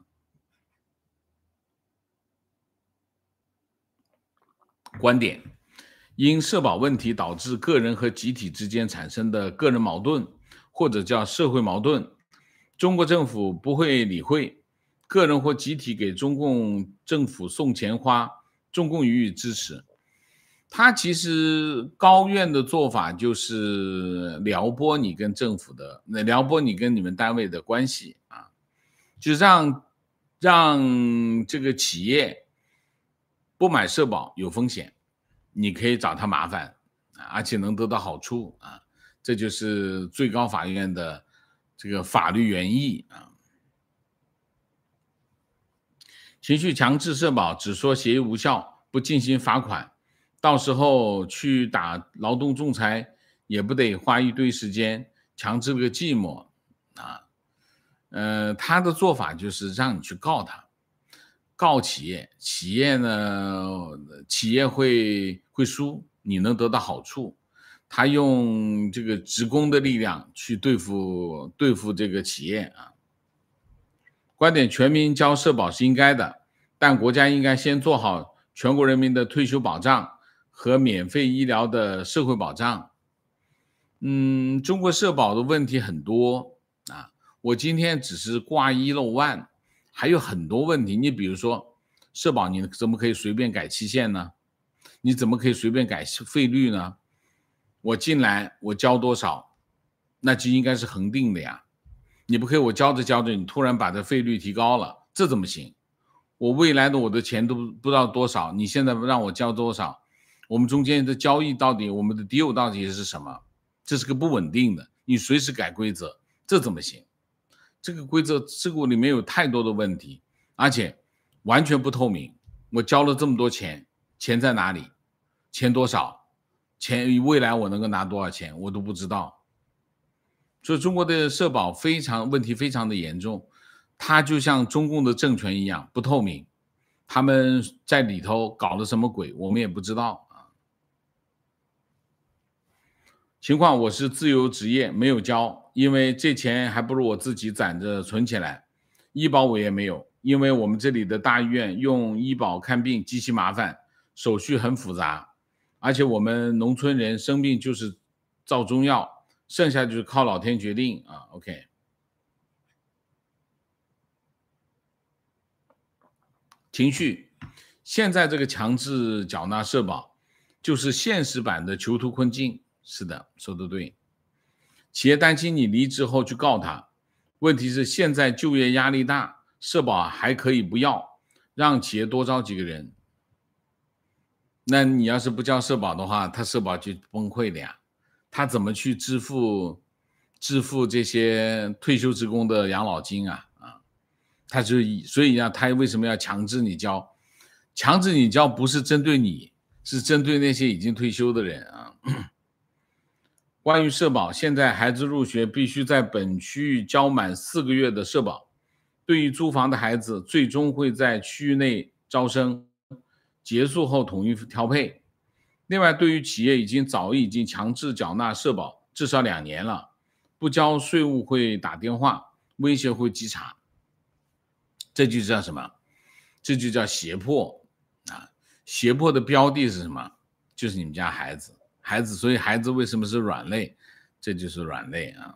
观点：因社保问题导致个人和集体之间产生的个人矛盾，或者叫社会矛盾，中国政府不会理会，个人或集体给中共政府送钱花，中共予以支持。他其实高院的做法就是撩拨你跟政府的，撩拨你跟你们单位的关系啊，就让这个企业不买社保有风险，你可以找他麻烦，而且能得到好处啊，这就是最高法院的这个法律原意啊。情绪强制社保只说协议无效，不进行罚款，到时候去打劳动仲裁也不得花一堆时间，强制个寂寞啊。他的做法就是让你去告他，告企业，企业会输，你能得到好处。他用这个职工的力量去对付这个企业啊。观点：全民交社保是应该的，但国家应该先做好全国人民的退休保障和免费医疗的社会保障。中国社保的问题很多啊，我今天只是挂一漏万，还有很多问题。你比如说社保你怎么可以随便改期限呢？你怎么可以随便改费率呢？我进来我交多少，那就应该是恒定的呀。你不可以我交着你突然把这费率提高了，这怎么行？我未来的我的钱都不知道多少，你现在让我交多少？我们中间的交易到底，我们的 deal 到底是什么？这是个不稳定的，你随时改规则，这怎么行？这个规则这个里面有太多的问题，而且完全不透明。我交了这么多钱，钱在哪里？钱多少？钱未来我能够拿多少钱，我都不知道。所以中国的社保问题非常的严重，它就像中共的政权一样不透明，他们在里头搞了什么鬼，我们也不知道啊。情况：我是自由职业，没有交，因为这钱还不如我自己攒着存起来。医保我也没有，因为我们这里的大医院用医保看病极其麻烦，手续很复杂，而且我们农村人生病就是照中药，剩下就是靠老天决定啊。OK， 情绪：现在这个强制缴纳社保就是现实版的囚徒困境。是的，说得对。企业担心你离职后去告他，问题是现在就业压力大，社保还可以不要，让企业多招几个人。那你要是不交社保的话，他社保就崩溃的呀，他怎么去支付这些退休职工的养老金啊？所以他为什么要强制你交？强制你交不是针对你，是针对那些已经退休的人啊。关于社保，现在孩子入学必须在本区域交满4个月的社保，对于租房的孩子，最终会在区域内招生，结束后统一调配。另外，对于企业早已经强制缴纳社保至少2年了，不交税务会打电话威胁会稽查，这就叫什么？这就叫胁迫啊！胁迫的标的是什么？就是你们家孩子，所以孩子为什么是软肋？这就是软肋啊！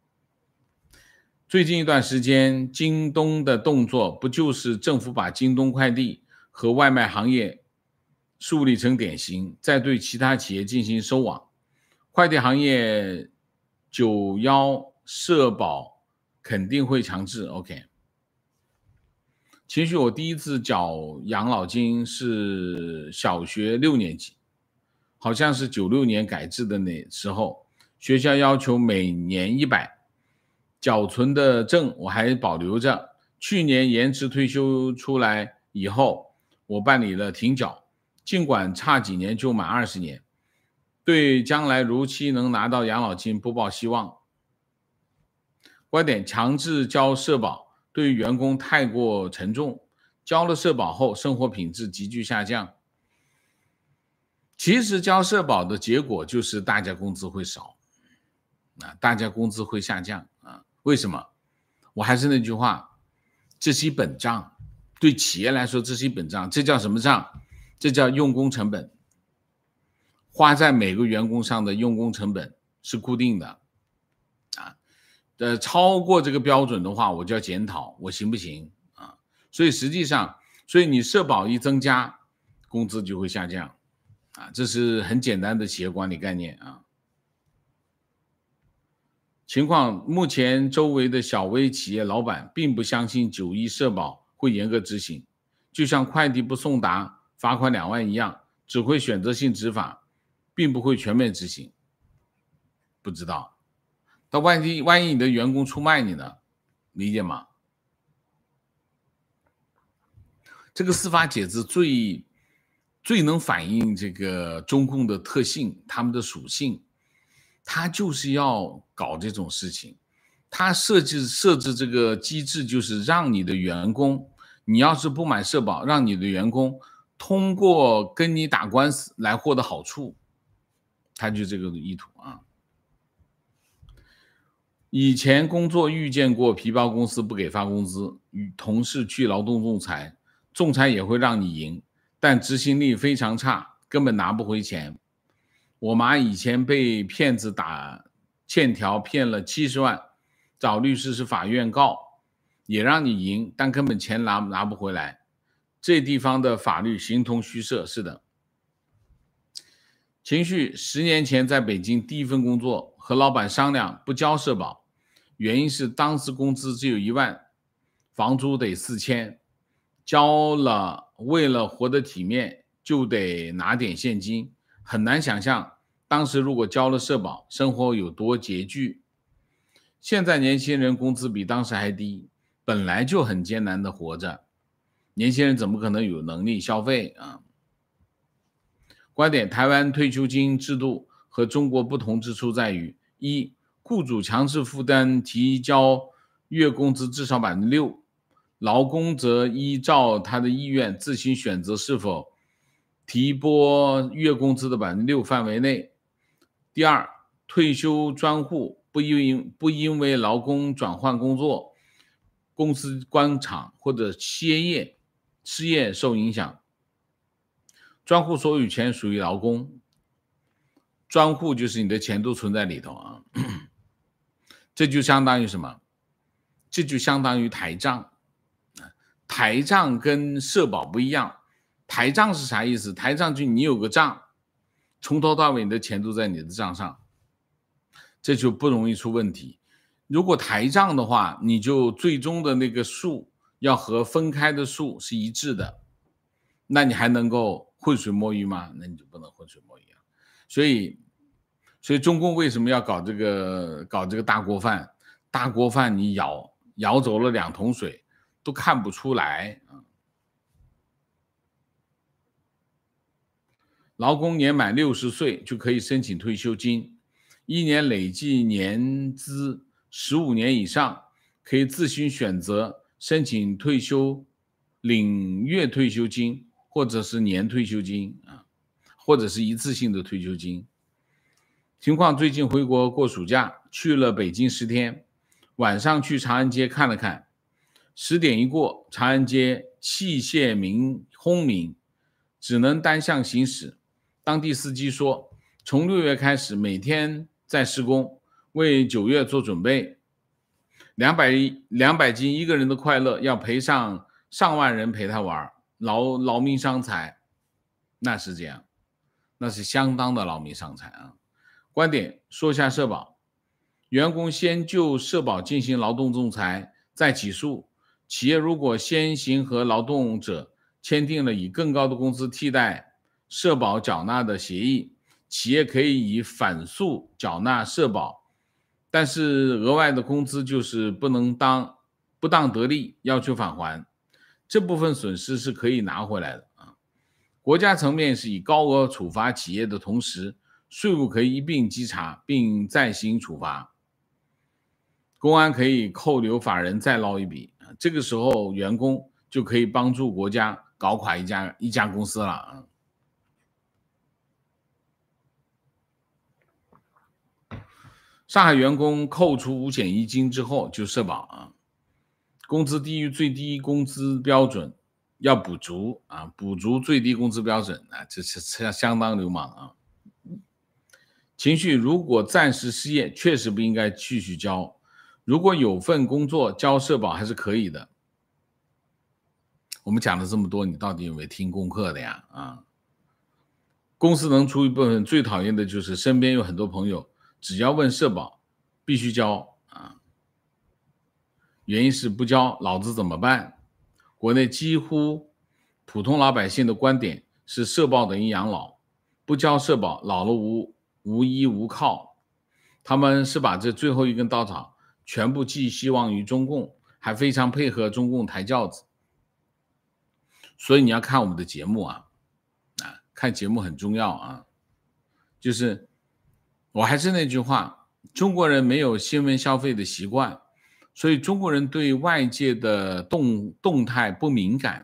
最近一段时间，京东的动作不就是政府把京东快递和外卖行业树立成典型，再对其他企业进行收网？快递行业91社保肯定会强制 OK。情绪：我第一次缴养老金是小学6年级，好像是96年改制的那时候，学校要求每年100，缴存的证我还保留着。去年延迟退休出来以后，我办理了停缴， 尽管差几年就满20年，对将来如期能拿到养老金不抱希望。观点：强制交社保对于员工太过沉重，交了社保后生活品质急剧下降。其实交社保的结果就是大家工资会少，大家工资会下降啊？为什么？我还是那句话，这是一本账，对企业来说这是一本账，这叫什么账？这叫用工成本，花在每个员工上的用工成本是固定的啊。超过这个标准的话，我就要检讨我行不行啊？所以实际上，所以你社保一增加，工资就会下降啊，这是很简单的企业管理概念啊。情况目前周围的小微企业老板并不相信91社保会严格执行，就像快递不送达罚款2万一样，只会选择性执法，并不会全面执行。不知道，但万一你的员工出卖你呢？理解吗？这个司法解字最能反映这个中共的特性，他们的属性。他就是要搞这种事情，他设置这个机制，就是让你的员工，你要是不买社保，让你的员工通过跟你打官司来获得好处，他就这个意图啊。以前工作遇见过皮包公司不给发工资，与同事去劳动仲裁，仲裁也会让你赢，但执行力非常差，根本拿不回钱。我妈以前被骗子打欠条骗了70万，找律师是法院告，也让你赢，但根本钱拿不回来。这地方的法律形同虚设。是的。情绪10年前在北京第一份工作，和老板商量不交社保，原因是当时工资只有1万，房租得4000，交了为了活得体面就得拿点现金，很难想象当时如果交了社保，生活有多拮据。现在年轻人工资比当时还低，本来就很艰难的活着，年轻人怎么可能有能力消费啊？观点：台湾退休金制度和中国不同之处在于：一、雇主强制负担提交月工资至少 6%， 劳工则依照他的意愿自行选择是否提拨月工资的 6% 范围内。第二，退休专户不因为劳工转换工作、公司关厂或者失业受影响，专户所有权属于劳工，专户就是你的钱都存在里头啊。这就相当于什么？这就相当于台账。台账跟社保不一样，台账是啥意思？台账就你有个账，从头到尾你的钱都在你的账上，这就不容易出问题。如果台账的话，你就最终的那个数要和分开的数是一致的，那你还能够浑水摸鱼吗？那你就不能浑水摸鱼啊。所以中共为什么要搞这个大锅饭？大锅饭你舀走了2桶水都看不出来啊。劳工年满60岁就可以申请退休金，1年累计年资15年以上，可以自行选择申请退休，领月退休金或者是年退休金啊，或者是一次性的退休金。情况最近回国过暑假，去了北京10天，晚上去长安街看了看，10点一过，长安街器械轰鸣，只能单向行驶。当地司机说，从6月开始每天在施工，为9月做准备。200斤一个人的快乐要赔上万人陪他玩，劳民伤财。那是这样，那是相当的劳民伤财啊。观点：说下社保，员工先就社保进行劳动仲裁，再起诉。企业如果先行和劳动者签订了以更高的工资替代社保缴纳的协议，企业可以以反诉缴纳社保，但是额外的工资就是不当得利，要求返还，这部分损失是可以拿回来的啊。 国家层面是以高额处罚企业的同时，税务可以一并稽查并再行处罚，公安可以扣留法人再捞一笔，这个时候员工就可以帮助国家搞垮一家公司了。上海员工扣除五险一金之后就社保，工资低于最低工资标准要补足最低工资标准，这是相当流氓。情绪如果暂时失业，确实不应该继续交，如果有份工作交社保还是可以的。我们讲了这么多，你到底有没有听功课的呀？公司能出一部分，最讨厌的就是身边有很多朋友只要问社保必须交原因是不交老子怎么办？国内几乎普通老百姓的观点是社保等于养老，不交社保老了无依无靠，他们是把这最后一根稻草全部寄希望于中共，还非常配合中共抬轿子。所以你要看我们的节目看节目很重要就是我还是那句话，中国人没有新闻消费的习惯，所以中国人对外界的动态不敏感，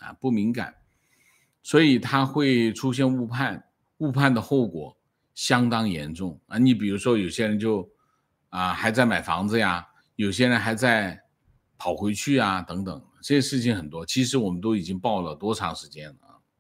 所以他会出现误判的后果相当严重你比如说有些人就还在买房子呀，有些人还在跑回去等等，这些事情很多，其实我们都已经报了多长时间了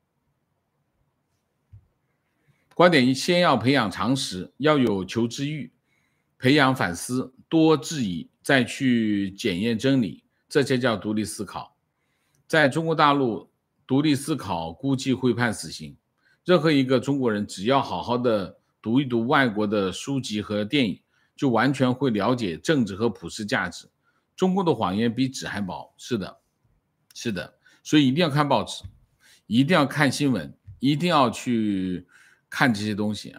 观点一，先要培养常识，要有求知欲，培养反思，多质疑，再去检验真理，这才叫独立思考。在中国大陆，独立思考估计会判死刑。任何一个中国人只要好好的读一读外国的书籍和电影，就完全会了解政治和普世价值。中国的谎言比纸还薄，是的，所以一定要看报纸，一定要看新闻，一定要去看这些东西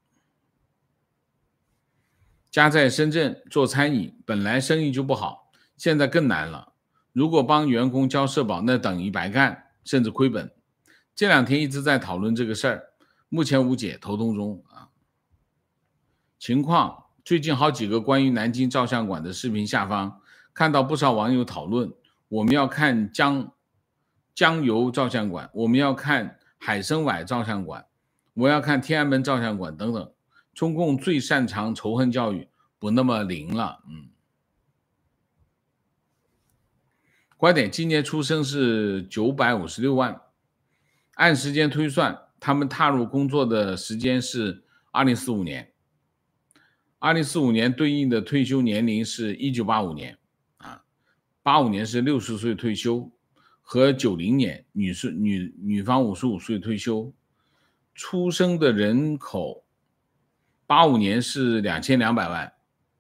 家在深圳做餐饮，本来生意就不好，现在更难了。如果帮员工交社保，那等于白干，甚至亏本。这两天一直在讨论这个事儿，目前无解，头痛中情况最近好几个关于南京照相馆的视频下方，看到不少网友讨论，我们要看江油照相馆，我们要看海参崴照相馆，我要看天安门照相馆等等。中共最擅长仇恨教育，不那么灵了。观点，今年出生是956万，按时间推算，他们踏入工作的时间是2045年。2045年对应的退休年龄是1985年85年是60岁退休，和90年女方55岁退休。出生的人口85年是2200万，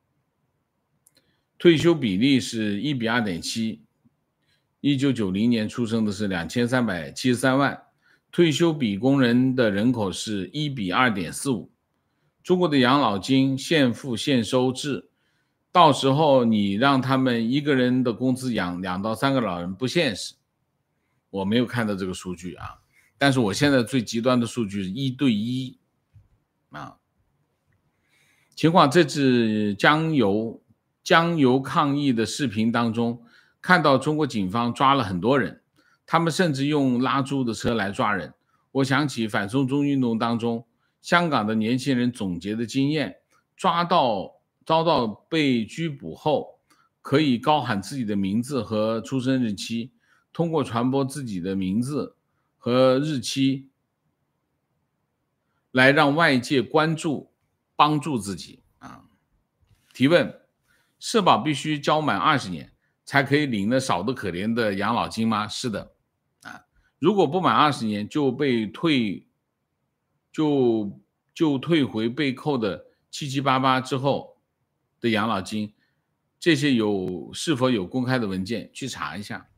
退休比例是1比2.7。1990年出生的是2373万，退休比工人的人口是1比2.45。中国的养老金现付现收制，到时候你让他们一个人的工资养2到3个老人不现实。我没有看到这个数据但是我现在最极端的数据是1对1情况，这次江油抗议的视频当中，看到中国警方抓了很多人，他们甚至用拉猪的车来抓人。我想起反送中运动当中，香港的年轻人总结的经验，遭到被拘捕后，可以高喊自己的名字和出生日期，通过传播自己的名字和日期来让外界关注，帮助自己提问，社保必须交满20年才可以领了少得可怜的养老金吗？是的如果不满20年就被退回被扣的7788之后的养老金，这些是否有公开的文件？去查一下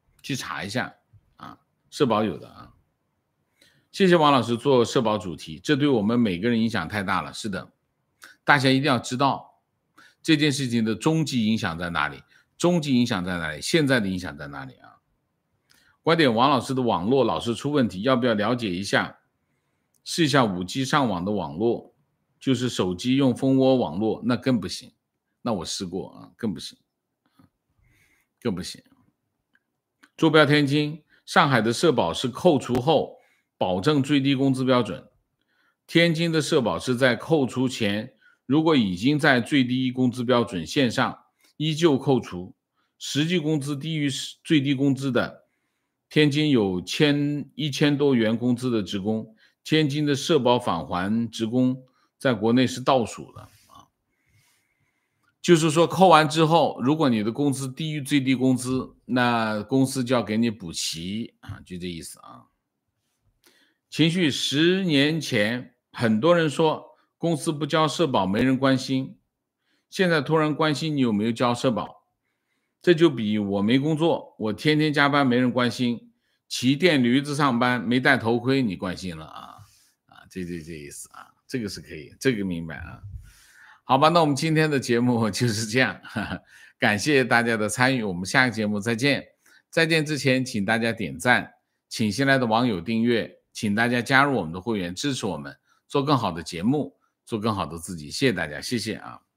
社保有的谢谢王老师做社保主题，这对我们每个人影响太大了。是的，大家一定要知道这件事情的终极影响在哪里，现在的影响在哪里观点王老师的网络老是出问题，要不要了解一下，试一下 5G 上网的网络，就是手机用蜂窝网络，那更不行。那我试过啊，更不行，更不行。坐标天津，上海的社保是扣除后保证最低工资标准，天津的社保是在扣除前，如果已经在最低工资标准线上，依旧扣除，实际工资低于最低工资的，天津有1000多元工资的职工，天津的社保返还职工在国内是倒数的。就是说扣完之后，如果你的工资低于最低工资，那公司就要给你补齐啊，就这意思啊。情绪10年前，很多人说公司不交社保没人关心，现在突然关心你有没有交社保，这就比我没工作，我天天加班没人关心，骑电驴子上班没戴头盔你关心了啊，这意思啊，这个是可以，这个明白啊。好吧，那我们今天的节目就是这样，感谢大家的参与，我们下个节目再见。再见之前，请大家点赞，请新来的网友订阅，请大家加入我们的会员，支持我们做更好的节目，做更好的自己。谢谢大家，谢谢啊。